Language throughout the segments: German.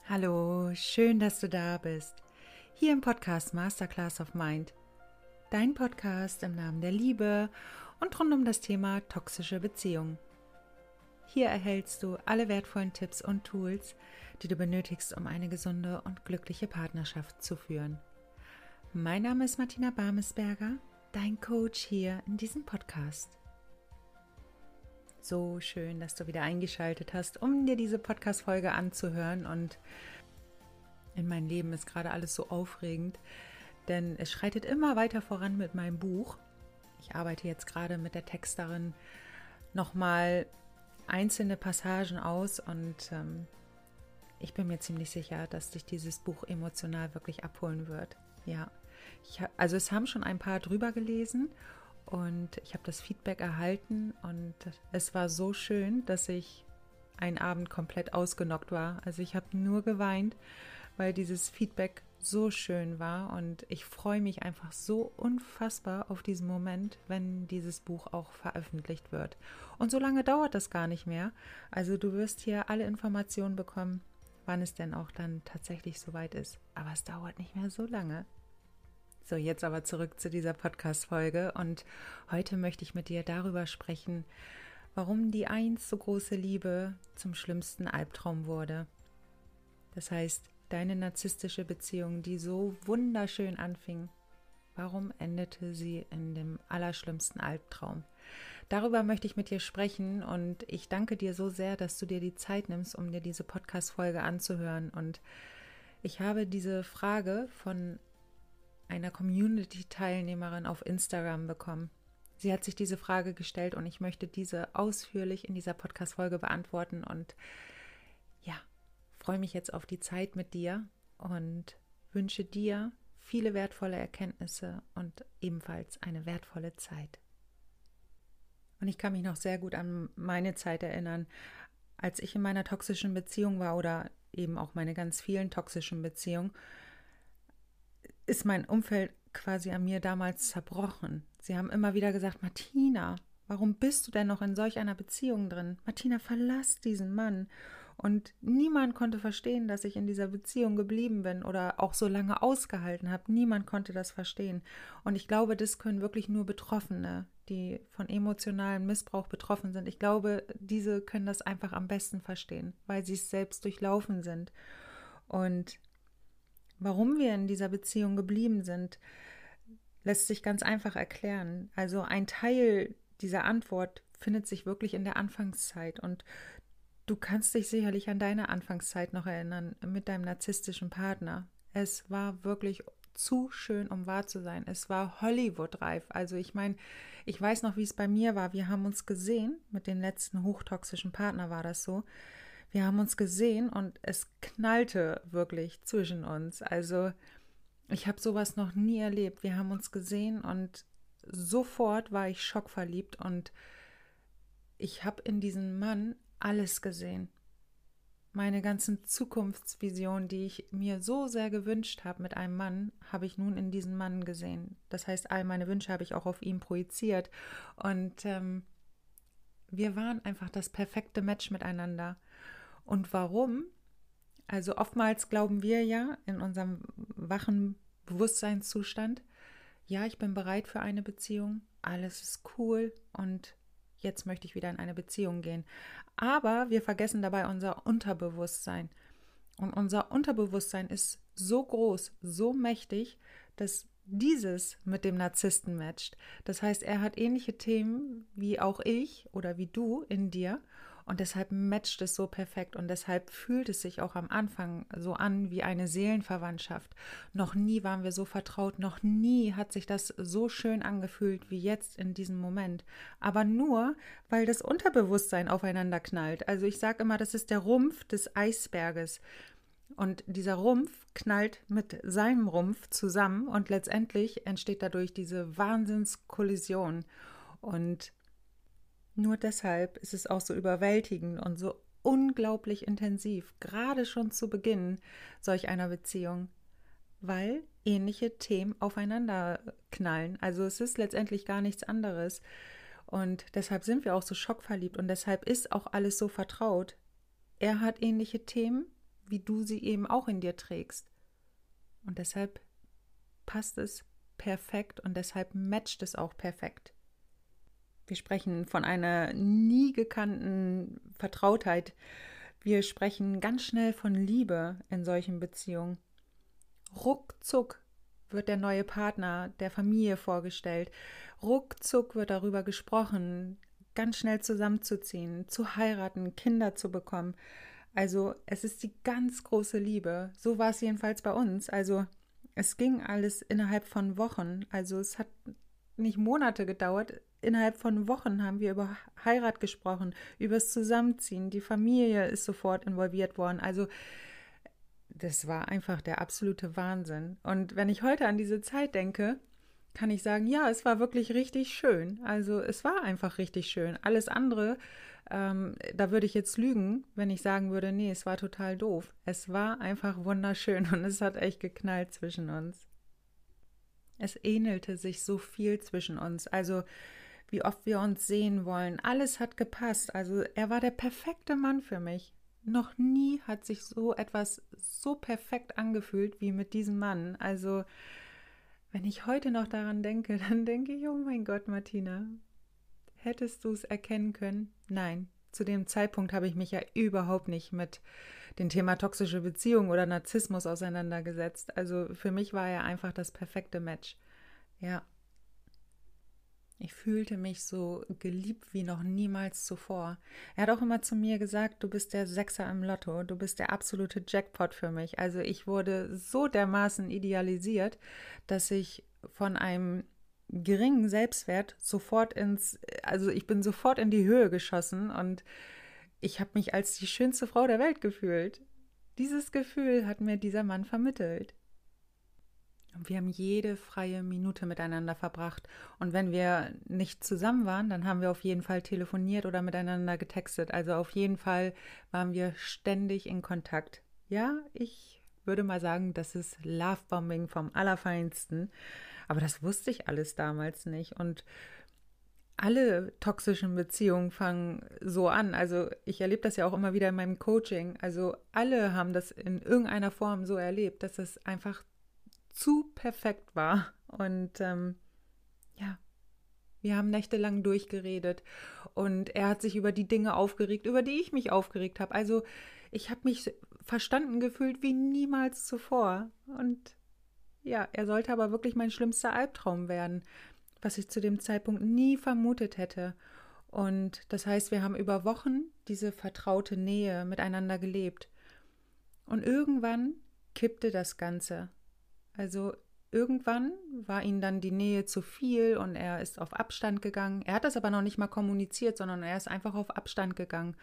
Hallo, schön, dass du da bist. Hier im Podcast Masterclass of Mind. Dein Podcast im Namen der Liebe und rund um das Thema toxische Beziehungen. Hier erhältst du alle wertvollen Tipps und Tools, die du benötigst, um eine gesunde und glückliche Partnerschaft zu führen. Mein Name ist Martina Barmesberger, dein Coach hier in diesem Podcast. So schön, dass du wieder eingeschaltet hast, um dir diese Podcast-Folge anzuhören. Und in meinem Leben ist gerade alles so aufregend, denn es schreitet immer weiter voran mit meinem Buch. Ich arbeite jetzt gerade mit der Texterin nochmal einzelne Passagen aus und ich bin mir ziemlich sicher, dass dich dieses Buch emotional wirklich abholen wird. Ja, also es haben schon ein paar drüber gelesen. Und ich habe das Feedback erhalten und es war so schön, dass ich einen Abend komplett ausgenockt war. Also ich habe nur geweint, weil dieses Feedback so schön war und ich freue mich einfach so unfassbar auf diesen Moment, wenn dieses Buch auch veröffentlicht wird. Und so lange dauert das gar nicht mehr. Also du wirst hier alle Informationen bekommen, wann es denn auch dann tatsächlich soweit ist. Aber es dauert nicht mehr so lange. So, jetzt aber zurück zu dieser Podcast-Folge und heute möchte ich mit dir darüber sprechen, warum die einst so große Liebe zum schlimmsten Albtraum wurde. Das heißt, deine narzisstische Beziehung, die so wunderschön anfing, warum endete sie in dem allerschlimmsten Albtraum? Darüber möchte ich mit dir sprechen und ich danke dir so sehr, dass du dir die Zeit nimmst, um dir diese Podcast-Folge anzuhören. Und ich habe diese Frage von einer Community-Teilnehmerin auf Instagram bekommen. Sie hat sich diese Frage gestellt und ich möchte diese ausführlich in dieser Podcast-Folge beantworten und ja, freue mich jetzt auf die Zeit mit dir und wünsche dir viele wertvolle Erkenntnisse und ebenfalls eine wertvolle Zeit. Und ich kann mich noch sehr gut an meine Zeit erinnern, als ich in meiner toxischen Beziehung war oder eben auch meine ganz vielen toxischen Beziehungen, ist mein Umfeld quasi an mir damals zerbrochen. Sie haben immer wieder gesagt, Martina, warum bist du denn noch in solch einer Beziehung drin? Martina, verlass diesen Mann. Und niemand konnte verstehen, dass ich in dieser Beziehung geblieben bin oder auch so lange ausgehalten habe. Niemand konnte das verstehen. Und ich glaube, das können wirklich nur Betroffene, die von emotionalem Missbrauch betroffen sind. Ich glaube, diese können das einfach am besten verstehen, weil sie es selbst durchlaufen sind. Und warum wir in dieser Beziehung geblieben sind, lässt sich ganz einfach erklären. Also ein Teil dieser Antwort findet sich wirklich in der Anfangszeit und du kannst dich sicherlich an deine Anfangszeit noch erinnern mit deinem narzisstischen Partner. Es war wirklich zu schön, um wahr zu sein. Es war Hollywood-reif. Also ich meine, ich weiß noch, wie es bei mir war. Wir haben uns gesehen, mit dem letzten hochtoxischen Partner war das so. Wir haben uns gesehen und es knallte wirklich zwischen uns. Also ich habe sowas noch nie erlebt. Wir haben uns gesehen und sofort war ich schockverliebt und ich habe in diesem Mann alles gesehen. Meine ganzen Zukunftsvisionen, die ich mir so sehr gewünscht habe mit einem Mann, habe ich nun in diesem Mann gesehen. Das heißt, all meine Wünsche habe ich auch auf ihn projiziert. Und wir waren einfach das perfekte Match miteinander. Und warum? Also oftmals glauben wir ja in unserem wachen Bewusstseinszustand, ja, ich bin bereit für eine Beziehung, alles ist cool und jetzt möchte ich wieder in eine Beziehung gehen. Aber wir vergessen dabei unser Unterbewusstsein. Und unser Unterbewusstsein ist so groß, so mächtig, dass dieses mit dem Narzissten matcht. Das heißt, er hat ähnliche Themen wie auch ich oder wie du in dir und deshalb matcht es so perfekt und deshalb fühlt es sich auch am Anfang so an wie eine Seelenverwandtschaft. Noch nie waren wir so vertraut, noch nie hat sich das so schön angefühlt wie jetzt in diesem Moment. Aber nur, weil das Unterbewusstsein aufeinander knallt. Also ich sage immer, das ist der Rumpf des Eisberges. Und dieser Rumpf knallt mit seinem Rumpf zusammen und letztendlich entsteht dadurch diese Wahnsinnskollision. Und nur deshalb ist es auch so überwältigend und so unglaublich intensiv, gerade schon zu Beginn solch einer Beziehung, weil ähnliche Themen aufeinander knallen. Also es ist letztendlich gar nichts anderes. Und deshalb sind wir auch so schockverliebt und deshalb ist auch alles so vertraut. Er hat ähnliche Themen, wie du sie eben auch in dir trägst. Und deshalb passt es perfekt und deshalb matcht es auch perfekt. Wir sprechen von einer nie gekannten Vertrautheit. Wir sprechen ganz schnell von Liebe in solchen Beziehungen. Ruckzuck wird der neue Partner der Familie vorgestellt. Ruckzuck wird darüber gesprochen, ganz schnell zusammenzuziehen, zu heiraten, Kinder zu bekommen. Also es ist die ganz große Liebe. So war es jedenfalls bei uns. Also es ging alles innerhalb von Wochen. Also es hat nicht Monate gedauert. Innerhalb von Wochen haben wir über Heirat gesprochen, über das Zusammenziehen. Die Familie ist sofort involviert worden. Also das war einfach der absolute Wahnsinn. Und wenn ich heute an diese Zeit denke, kann ich sagen, ja, es war wirklich richtig schön. Also es war einfach richtig schön. Alles andere, da würde ich jetzt lügen, wenn ich sagen würde, nee, es war total doof. Es war einfach wunderschön und es hat echt geknallt zwischen uns. Es ähnelte sich so viel zwischen uns. Also wie oft wir uns sehen wollen. Alles hat gepasst. Also er war der perfekte Mann für mich. Noch nie hat sich so etwas so perfekt angefühlt wie mit diesem Mann. Also wenn ich heute noch daran denke, dann denke ich, oh mein Gott, Martina, hättest du es erkennen können? Nein. Zu dem Zeitpunkt habe ich mich ja überhaupt nicht mit dem Thema toxische Beziehung oder Narzissmus auseinandergesetzt. Also für mich war er einfach das perfekte Match. Ja. Ich fühlte mich so geliebt wie noch niemals zuvor. Er hat auch immer zu mir gesagt, du bist der Sechser im Lotto, du bist der absolute Jackpot für mich. Also ich wurde so dermaßen idealisiert, dass ich von einem geringen Selbstwert also ich bin sofort in die Höhe geschossen und ich habe mich als die schönste Frau der Welt gefühlt. Dieses Gefühl hat mir dieser Mann vermittelt. Und wir haben jede freie Minute miteinander verbracht. Und wenn wir nicht zusammen waren, dann haben wir auf jeden Fall telefoniert oder miteinander getextet. Also auf jeden Fall waren wir ständig in Kontakt. Ja, ich würde mal sagen, das ist Lovebombing vom Allerfeinsten. Aber das wusste ich alles damals nicht. Und alle toxischen Beziehungen fangen so an. Also ich erlebe das ja auch immer wieder in meinem Coaching. Also alle haben das in irgendeiner Form so erlebt, dass es einfach zu perfekt war. Und ja, wir haben nächtelang durchgeredet und er hat sich über die Dinge aufgeregt, über die ich mich aufgeregt habe. Also ich habe mich verstanden gefühlt wie niemals zuvor. Und ja, er sollte aber wirklich mein schlimmster Albtraum werden, was ich zu dem Zeitpunkt nie vermutet hätte. Und das heißt, wir haben über Wochen diese vertraute Nähe miteinander gelebt. Und irgendwann kippte das Ganze. Also irgendwann war ihm dann die Nähe zu viel und er ist auf Abstand gegangen. Er hat das aber noch nicht mal kommuniziert, sondern er ist einfach auf Abstand gegangen.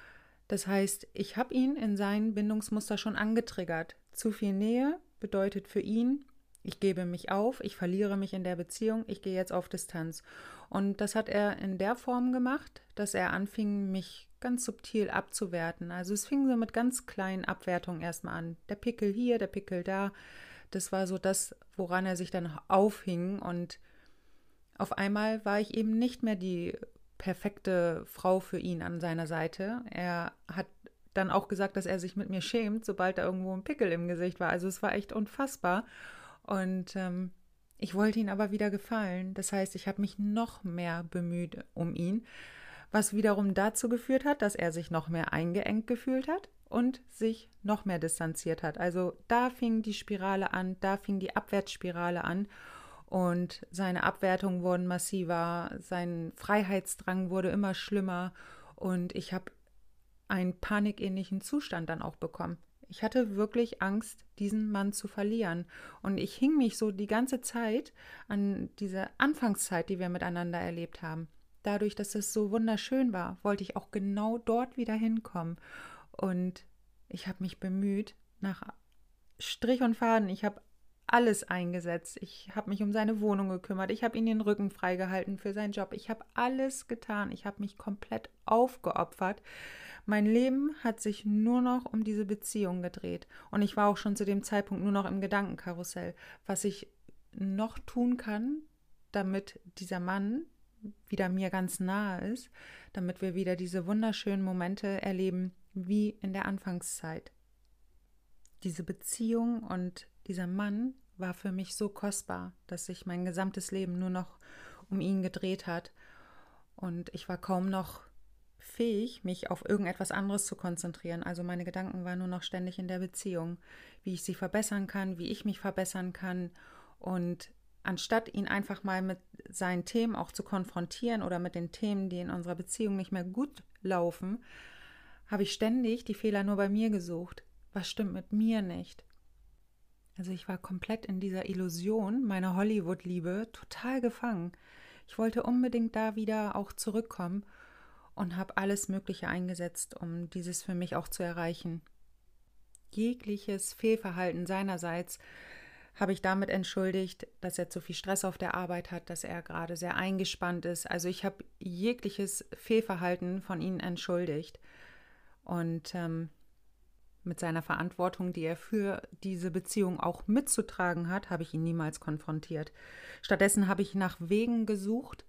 Das heißt, ich habe ihn in seinen Bindungsmuster schon angetriggert. Zu viel Nähe bedeutet für ihn, ich gebe mich auf, ich verliere mich in der Beziehung, ich gehe jetzt auf Distanz. Und das hat er in der Form gemacht, dass er anfing, mich ganz subtil abzuwerten. Also es fing so mit ganz kleinen Abwertungen erstmal an. Der Pickel hier, der Pickel da. Das war so das, woran er sich dann aufhing. Und auf einmal war ich eben nicht mehr die perfekte Frau für ihn an seiner Seite. Er hat dann auch gesagt, dass er sich mit mir schämt, sobald da irgendwo ein Pickel im Gesicht war. Also es war echt unfassbar. Und ich wollte ihn aber wieder gefallen. Das heißt, ich habe mich noch mehr bemüht um ihn, was wiederum dazu geführt hat, dass er sich noch mehr eingeengt gefühlt hat und sich noch mehr distanziert hat. Also da fing die Spirale an, da fing die Abwärtsspirale an und seine Abwertungen wurden massiver, sein Freiheitsdrang wurde immer schlimmer und ich habe einen panikähnlichen Zustand dann auch bekommen. Ich hatte wirklich Angst, diesen Mann zu verlieren. Und ich hing mich so die ganze Zeit an diese Anfangszeit, die wir miteinander erlebt haben. Dadurch, dass es so wunderschön war, wollte ich auch genau dort wieder hinkommen. Und ich habe mich bemüht, nach Strich und Faden, ich habe alles eingesetzt. Ich habe mich um seine Wohnung gekümmert. Ich habe ihm den Rücken freigehalten für seinen Job. Ich habe alles getan. Ich habe mich komplett aufgeopfert. Mein Leben hat sich nur noch um diese Beziehung gedreht. Und ich war auch schon zu dem Zeitpunkt nur noch im Gedankenkarussell, was ich noch tun kann, damit dieser Mann wieder mir ganz nahe ist, damit wir wieder diese wunderschönen Momente erleben wie in der Anfangszeit. Diese Beziehung und dieser Mann war für mich so kostbar, dass sich mein gesamtes Leben nur noch um ihn gedreht hat. Und ich war kaum noch fähig, mich auf irgendetwas anderes zu konzentrieren. Also meine Gedanken waren nur noch ständig in der Beziehung, wie ich sie verbessern kann, wie ich mich verbessern kann. Und anstatt ihn einfach mal mit seinen Themen auch zu konfrontieren oder mit den Themen, die in unserer Beziehung nicht mehr gut laufen, habe ich ständig die Fehler nur bei mir gesucht. Was stimmt mit mir nicht? Also ich war komplett in dieser Illusion meiner Hollywood-Liebe total gefangen. Ich wollte unbedingt da wieder auch zurückkommen und habe alles Mögliche eingesetzt, um dieses für mich auch zu erreichen. Jegliches Fehlverhalten seinerseits habe ich damit entschuldigt, dass er zu viel Stress auf der Arbeit hat, dass er gerade sehr eingespannt ist. Also ich habe jegliches Fehlverhalten von ihm entschuldigt. Und mit seiner Verantwortung, die er für diese Beziehung auch mitzutragen hat, habe ich ihn niemals konfrontiert. Stattdessen habe ich nach Wegen gesucht,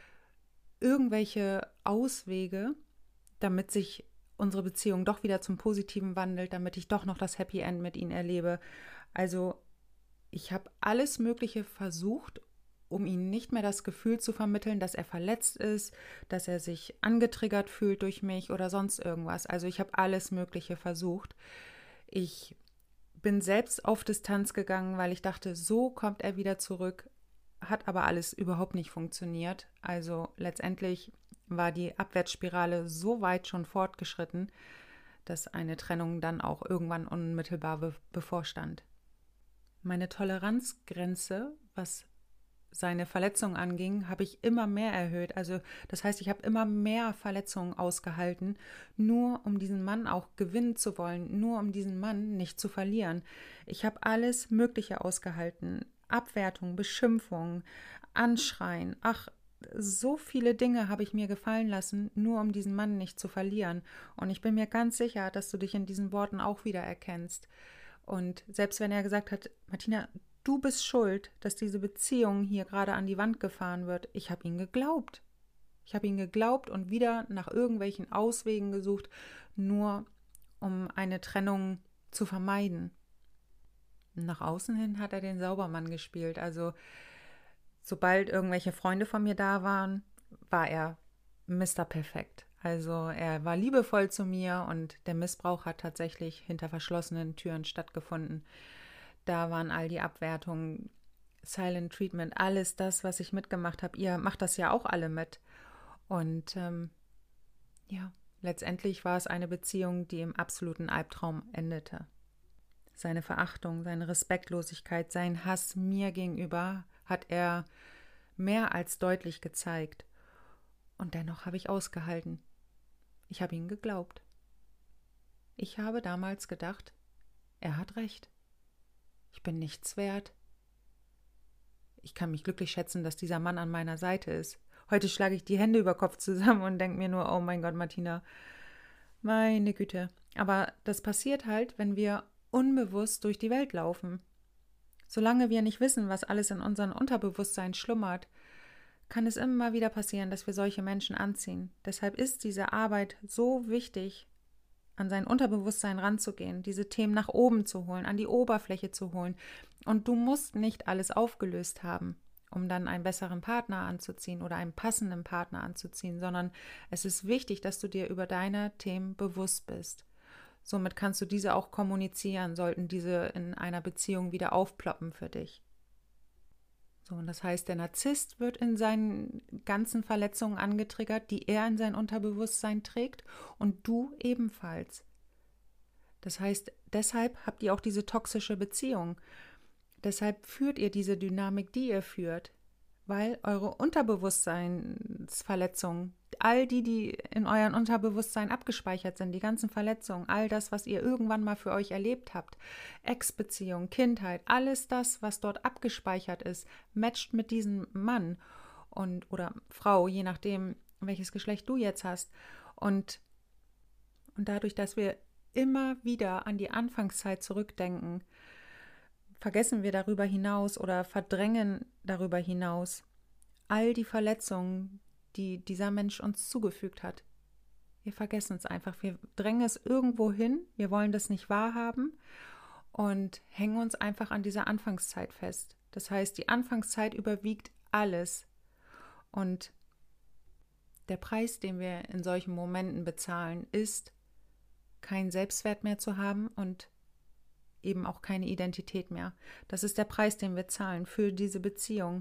irgendwelche Auswege, damit sich unsere Beziehung doch wieder zum Positiven wandelt, damit ich doch noch das Happy End mit ihm erlebe. Also ich habe alles Mögliche versucht, um ihm nicht mehr das Gefühl zu vermitteln, dass er verletzt ist, dass er sich angetriggert fühlt durch mich oder sonst irgendwas. Also ich habe alles Mögliche versucht. Ich bin selbst auf Distanz gegangen, weil ich dachte, so kommt er wieder zurück, hat aber alles überhaupt nicht funktioniert. Also letztendlich war die Abwärtsspirale so weit schon fortgeschritten, dass eine Trennung dann auch irgendwann unmittelbar bevorstand. Meine Toleranzgrenze, was seine Verletzung anging, habe ich immer mehr erhöht. Also das heißt, ich habe immer mehr Verletzungen ausgehalten, nur um diesen Mann auch gewinnen zu wollen, nur um diesen Mann nicht zu verlieren. Ich habe alles Mögliche ausgehalten. Abwertung, Beschimpfung, Anschreien. Ach, so viele Dinge habe ich mir gefallen lassen, nur um diesen Mann nicht zu verlieren. Und ich bin mir ganz sicher, dass du dich in diesen Worten auch wieder erkennst. Und selbst wenn er gesagt hat, Martina, du bist schuld, dass diese Beziehung hier gerade an die Wand gefahren wird. Ich habe ihn geglaubt. Ich habe ihn geglaubt und wieder nach irgendwelchen Auswegen gesucht, nur um eine Trennung zu vermeiden. Nach außen hin hat er den Saubermann gespielt. Also sobald irgendwelche Freunde von mir da waren, war er Mr. Perfekt. Also er war liebevoll zu mir und der Missbrauch hat tatsächlich hinter verschlossenen Türen stattgefunden. Da waren all die Abwertungen, Silent Treatment, alles das, was ich mitgemacht habe. Ihr macht das ja auch alle mit. Und ja, letztendlich war es eine Beziehung, die im absoluten Albtraum endete. Seine Verachtung, seine Respektlosigkeit, sein Hass mir gegenüber hat er mehr als deutlich gezeigt. Und dennoch habe ich ausgehalten. Ich habe ihm geglaubt. Ich habe damals gedacht, er hat recht. Ich bin nichts wert. Ich kann mich glücklich schätzen, dass dieser Mann an meiner Seite ist. Heute schlage ich die Hände über Kopf zusammen und denke mir nur, oh mein Gott, Martina, meine Güte. Aber das passiert halt, wenn wir unbewusst durch die Welt laufen. Solange wir nicht wissen, was alles in unserem Unterbewusstsein schlummert, kann es immer wieder passieren, dass wir solche Menschen anziehen. Deshalb ist diese Arbeit so wichtig, an sein Unterbewusstsein ranzugehen, diese Themen nach oben zu holen, an die Oberfläche zu holen. Und du musst nicht alles aufgelöst haben, um dann einen besseren Partner anzuziehen oder einen passenden Partner anzuziehen, sondern es ist wichtig, dass du dir über deine Themen bewusst bist. Somit kannst du diese auch kommunizieren, sollten diese in einer Beziehung wieder aufploppen für dich. So, und das heißt, der Narzisst wird in seinen ganzen Verletzungen angetriggert, die er in sein Unterbewusstsein trägt und du ebenfalls. Das heißt, deshalb habt ihr auch diese toxische Beziehung. Deshalb führt ihr diese Dynamik, die ihr führt, weil eure Unterbewusstseinsverletzungen, all die in eurem Unterbewusstsein abgespeichert sind, die ganzen Verletzungen, all das, was ihr irgendwann mal für euch erlebt habt, Ex-Beziehung, Kindheit, alles das, was dort abgespeichert ist, matcht mit diesem Mann oder Frau, je nachdem, welches Geschlecht du jetzt hast. Und dadurch, dass wir immer wieder an die Anfangszeit zurückdenken, vergessen wir darüber hinaus oder verdrängen darüber hinaus all die Verletzungen, die dieser Mensch uns zugefügt hat. Wir vergessen es einfach. Wir drängen es irgendwo hin. Wir wollen das nicht wahrhaben. und hängen uns einfach an dieser Anfangszeit fest. Das heißt, die Anfangszeit überwiegt alles. Und der Preis, den wir in solchen Momenten bezahlen, ist, keinen Selbstwert mehr zu haben und eben auch keine Identität mehr. Das ist der Preis, den wir zahlen für diese Beziehung.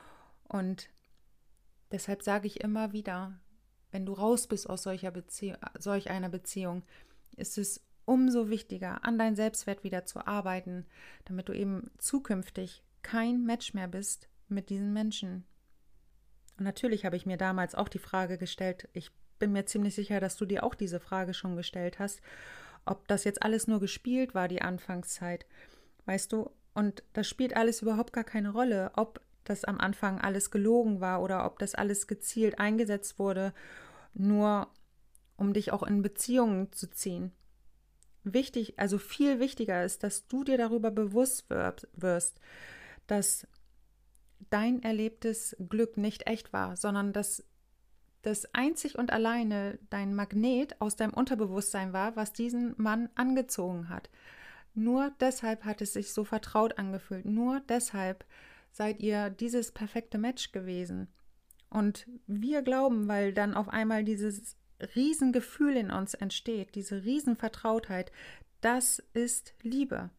Und deshalb sage ich immer wieder, wenn du raus bist aus solch einer Beziehung, ist es umso wichtiger, an deinen Selbstwert wieder zu arbeiten, damit du eben zukünftig kein Match mehr bist mit diesen Menschen. Und natürlich habe ich mir damals auch die Frage gestellt, ich bin mir ziemlich sicher, dass du dir auch diese Frage schon gestellt hast, ob das jetzt alles nur gespielt war, die Anfangszeit, weißt du, und das spielt alles überhaupt gar keine Rolle, ob das am Anfang alles gelogen war oder ob das alles gezielt eingesetzt wurde, nur um dich auch in Beziehungen zu ziehen. Wichtig, also viel wichtiger ist, dass du dir darüber bewusst wirst, dass dein erlebtes Glück nicht echt war, sondern dass das einzig und alleine dein Magnet aus deinem Unterbewusstsein war, was diesen Mann angezogen hat. Nur deshalb hat es sich so vertraut angefühlt. Nur deshalb seid ihr dieses perfekte Match gewesen. Und wir glauben, weil dann auf einmal dieses Riesengefühl in uns entsteht, diese Riesenvertrautheit, das ist Liebe.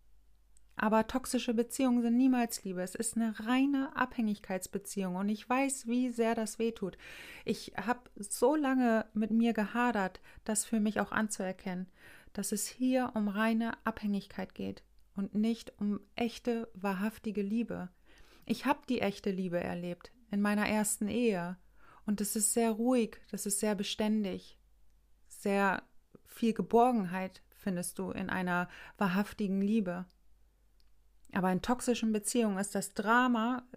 Aber toxische Beziehungen sind niemals Liebe. Es ist eine reine Abhängigkeitsbeziehung und ich weiß, wie sehr das wehtut. Ich habe so lange mit mir gehadert, das für mich auch anzuerkennen, dass es hier um reine Abhängigkeit geht und nicht um echte, wahrhaftige Liebe. Ich habe die echte Liebe erlebt in meiner ersten Ehe und es ist sehr ruhig, das ist sehr beständig, sehr viel Geborgenheit findest du in einer wahrhaftigen Liebe. Aber in toxischen Beziehungen ist das Drama,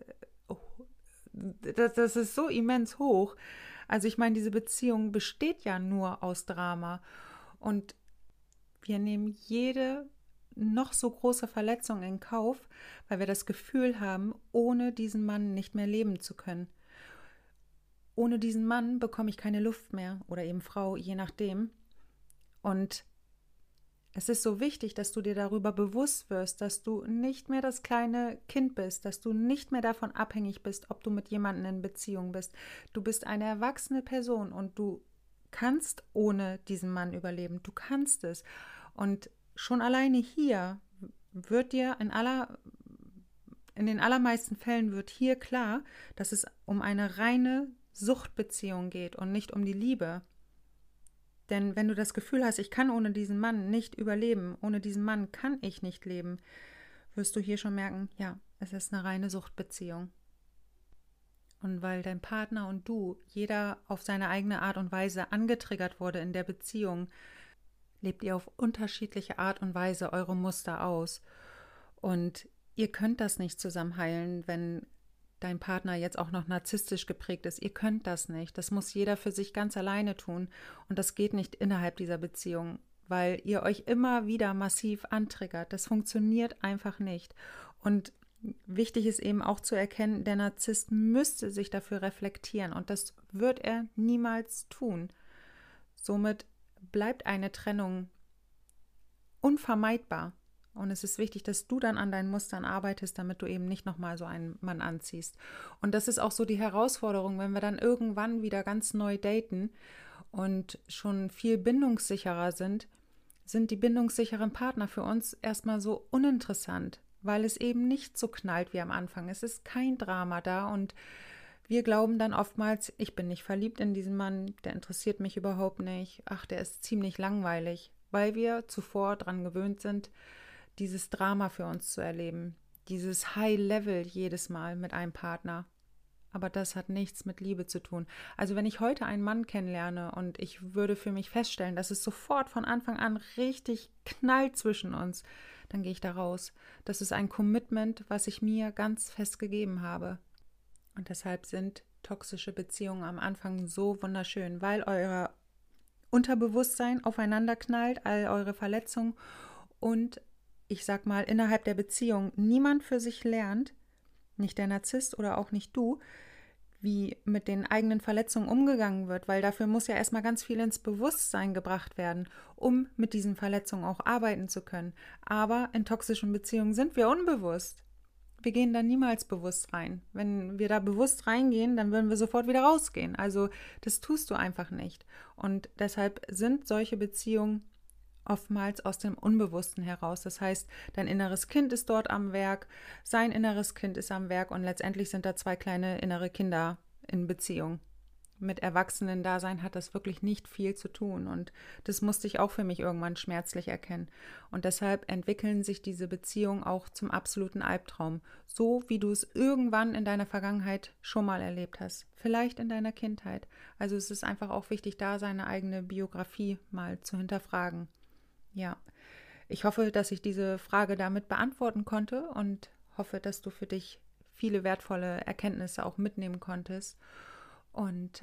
das ist so immens hoch. Also ich meine, diese Beziehung besteht ja nur aus Drama. Und wir nehmen jede noch so große Verletzung in Kauf, weil wir das Gefühl haben, ohne diesen Mann nicht mehr leben zu können. Ohne diesen Mann bekomme ich keine Luft mehr oder eben Frau, je nachdem. Und es ist so wichtig, dass du dir darüber bewusst wirst, dass du nicht mehr das kleine Kind bist, dass du nicht mehr davon abhängig bist, ob du mit jemandem in Beziehung bist. Du bist eine erwachsene Person und du kannst ohne diesen Mann überleben. Du kannst es. Und schon alleine hier wird dir in den allermeisten Fällen wird hier klar, dass es um eine reine Suchtbeziehung geht und nicht um die Liebe. Denn wenn du das Gefühl hast, ich kann ohne diesen Mann nicht überleben, ohne diesen Mann kann ich nicht leben, wirst du hier schon merken, ja, es ist eine reine Suchtbeziehung. Und weil dein Partner und du, jeder auf seine eigene Art und Weise angetriggert wurde in der Beziehung, lebt ihr auf unterschiedliche Art und Weise eure Muster aus. Und ihr könnt das nicht zusammen heilen, wenn dein Partner jetzt auch noch narzisstisch geprägt ist. Ihr könnt das nicht. Das muss jeder für sich ganz alleine tun. Und das geht nicht innerhalb dieser Beziehung, weil ihr euch immer wieder massiv antriggert. Das funktioniert einfach nicht. Und wichtig ist eben auch zu erkennen, der Narzisst müsste sich dafür reflektieren. Und das wird er niemals tun. Somit bleibt eine Trennung unvermeidbar. Und es ist wichtig, dass du dann an deinen Mustern arbeitest, damit du eben nicht nochmal so einen Mann anziehst. Und das ist auch so die Herausforderung, wenn wir dann irgendwann wieder ganz neu daten und schon viel bindungssicherer sind die bindungssicheren Partner für uns erstmal so uninteressant, weil es eben nicht so knallt wie am Anfang. Es ist kein Drama da und wir glauben dann oftmals, ich bin nicht verliebt in diesen Mann, der interessiert mich überhaupt nicht, ach, der ist ziemlich langweilig, weil wir zuvor dran gewöhnt sind, dieses Drama für uns zu erleben, dieses High-Level jedes Mal mit einem Partner. Aber das hat nichts mit Liebe zu tun. Also wenn ich heute einen Mann kennenlerne und ich würde für mich feststellen, dass es sofort von Anfang an richtig knallt zwischen uns, dann gehe ich da raus. Das ist ein Commitment, was ich mir ganz fest gegeben habe. Und deshalb sind toxische Beziehungen am Anfang so wunderschön, weil euer Unterbewusstsein aufeinander knallt, all eure Verletzungen und ich sag mal, innerhalb der Beziehung niemand für sich lernt, nicht der Narzisst oder auch nicht du, wie mit den eigenen Verletzungen umgegangen wird, weil dafür muss ja erstmal ganz viel ins Bewusstsein gebracht werden, um mit diesen Verletzungen auch arbeiten zu können. Aber in toxischen Beziehungen sind wir unbewusst. Wir gehen da niemals bewusst rein. Wenn wir da bewusst reingehen, dann würden wir sofort wieder rausgehen. Also das tust du einfach nicht. Und deshalb sind solche Beziehungen oftmals aus dem Unbewussten heraus. Das heißt, dein inneres Kind ist dort am Werk, sein inneres Kind ist am Werk und letztendlich sind da zwei kleine innere Kinder in Beziehung. Mit Erwachsenen-Dasein hat das wirklich nicht viel zu tun und das musste ich auch für mich irgendwann schmerzlich erkennen. Und deshalb entwickeln sich diese Beziehungen auch zum absoluten Albtraum, so wie du es irgendwann in deiner Vergangenheit schon mal erlebt hast, vielleicht in deiner Kindheit. Also es ist einfach auch wichtig, da seine eigene Biografie mal zu hinterfragen. Ja, ich hoffe, dass ich diese Frage damit beantworten konnte und hoffe, dass du für dich viele wertvolle Erkenntnisse auch mitnehmen konntest. Und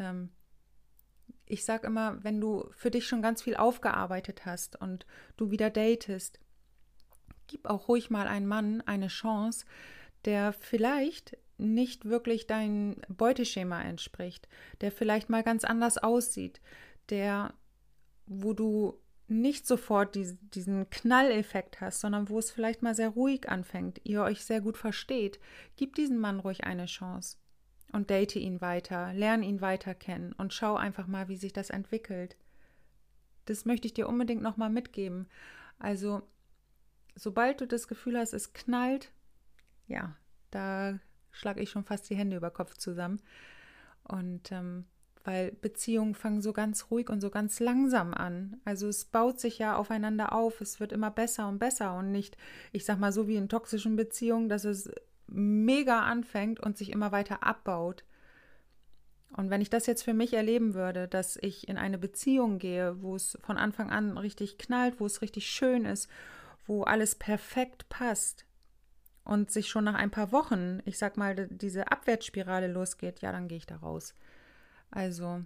ich sage immer, wenn du für dich schon ganz viel aufgearbeitet hast und du wieder datest, gib auch ruhig mal einem Mann eine Chance, der vielleicht nicht wirklich dein Beuteschema entspricht, der vielleicht mal ganz anders aussieht, wo du nicht sofort diesen Knalleffekt hast, sondern wo es vielleicht mal sehr ruhig anfängt, ihr euch sehr gut versteht. Gib diesem Mann ruhig eine Chance und date ihn weiter, lerne ihn weiter kennen und schau einfach mal, wie sich das entwickelt. Das möchte ich dir unbedingt nochmal mitgeben. Also, sobald du das Gefühl hast, es knallt, ja, da schlage ich schon fast die Hände über Kopf zusammen. Und weil Beziehungen fangen so ganz ruhig und so ganz langsam an. Also es baut sich ja aufeinander auf, es wird immer besser und besser und nicht, ich sag mal so wie in toxischen Beziehungen, dass es mega anfängt und sich immer weiter abbaut. Und wenn ich das jetzt für mich erleben würde, dass ich in eine Beziehung gehe, wo es von Anfang an richtig knallt, wo es richtig schön ist, wo alles perfekt passt und sich schon nach ein paar Wochen, ich sag mal, diese Abwärtsspirale losgeht, ja, dann gehe ich da raus. Also,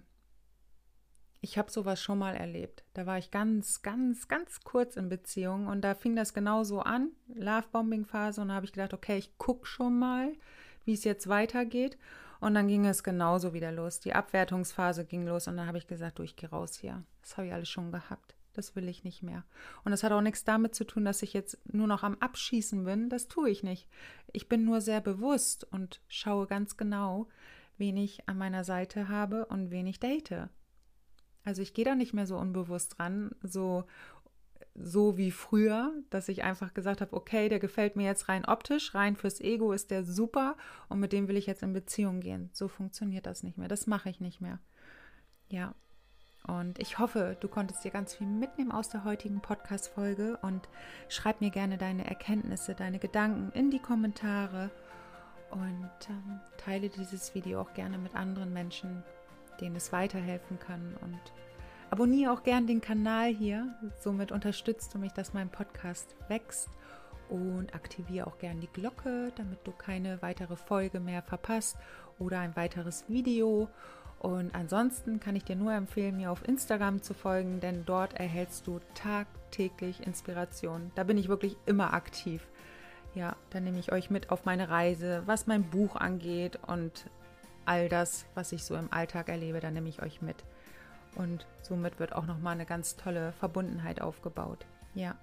ich habe sowas schon mal erlebt. Da war ich ganz, ganz, ganz kurz in Beziehung und da fing das genauso an, Love-Bombing-Phase, und da habe ich gedacht, okay, ich gucke schon mal, wie es jetzt weitergeht, und dann ging es genauso wieder los. Die Abwertungsphase ging los und dann habe ich gesagt, du, ich gehe raus hier. Das habe ich alles schon gehabt. Das will ich nicht mehr. Und das hat auch nichts damit zu tun, dass ich jetzt nur noch am Abschießen bin. Das tue ich nicht. Ich bin nur sehr bewusst und schaue ganz genau, wen ich an meiner Seite habe und wen ich date. Also ich gehe da nicht mehr so unbewusst ran, so wie früher, dass ich einfach gesagt habe, okay, der gefällt mir jetzt rein optisch, rein fürs Ego ist der super und mit dem will ich jetzt in Beziehung gehen. So funktioniert das nicht mehr, das mache ich nicht mehr. Ja, und ich hoffe, du konntest dir ganz viel mitnehmen aus der heutigen Podcast-Folge und schreib mir gerne deine Erkenntnisse, deine Gedanken in die Kommentare. Und teile dieses Video auch gerne mit anderen Menschen, denen es weiterhelfen kann. Und abonniere auch gerne den Kanal hier. Somit unterstützt du mich, dass mein Podcast wächst. Und aktiviere auch gerne die Glocke, damit du keine weitere Folge mehr verpasst oder ein weiteres Video. Und ansonsten kann ich dir nur empfehlen, mir auf Instagram zu folgen, denn dort erhältst du tagtäglich Inspiration. Da bin ich wirklich immer aktiv. Ja, dann nehme ich euch mit auf meine Reise, was mein Buch angeht und all das, was ich so im Alltag erlebe, dann nehme ich euch mit. Und somit wird auch nochmal eine ganz tolle Verbundenheit aufgebaut. Ja.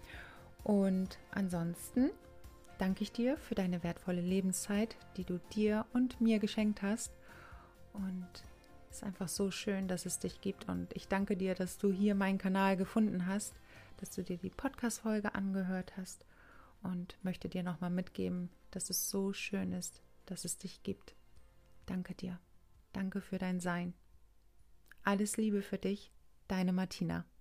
Und ansonsten danke ich dir für deine wertvolle Lebenszeit, die du dir und mir geschenkt hast. Und es ist einfach so schön, dass es dich gibt. Und ich danke dir, dass du hier meinen Kanal gefunden hast, dass du dir die Podcast-Folge angehört hast. Und möchte dir nochmal mitgeben, dass es so schön ist, dass es dich gibt. Danke dir. Danke für dein Sein. Alles Liebe für dich, deine Martina.